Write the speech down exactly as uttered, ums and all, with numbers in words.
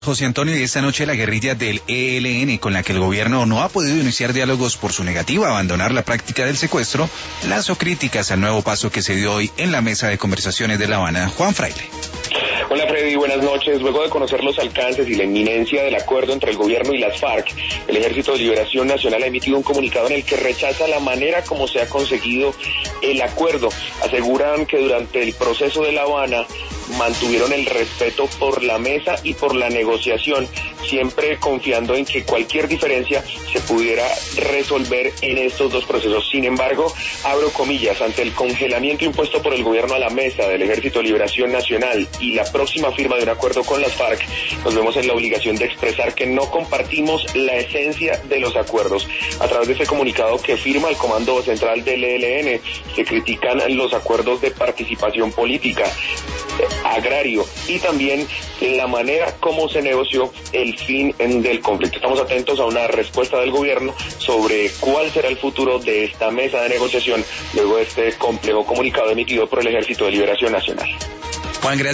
José Antonio, y esta noche la guerrilla del E L N, con la que el gobierno no ha podido iniciar diálogos por su negativa a abandonar la práctica del secuestro, lanzó críticas al nuevo paso que se dio hoy en la mesa de conversaciones de La Habana. Juan Fraile. Hola Freddy, buenas noches. Luego de conocer los alcances y la inminencia del acuerdo entre el gobierno y las FARC, el Ejército de Liberación Nacional ha emitido un comunicado en el que rechaza la manera como se ha conseguido el acuerdo. Aseguran que durante el proceso de La Habana mantuvieron el respeto por la mesa y por la negociación, siempre confiando en que cualquier diferencia se pudiera resolver en estos dos procesos. Sin embargo, abro comillas, ante el congelamiento impuesto por el gobierno a la mesa del Ejército de Liberación Nacional y la próxima firma de un acuerdo con las FARC, nos vemos en la obligación de expresar que no compartimos la esencia de los acuerdos. A través de ese comunicado que firma el Comando Central del E L N, se critican los acuerdos de participación política, agrario y también la manera como se negoció el fin del conflicto. Estamos atentos a una respuesta del gobierno sobre cuál será el futuro de esta mesa de negociación luego de este complejo comunicado emitido por el Ejército de Liberación Nacional. Juan, gracias.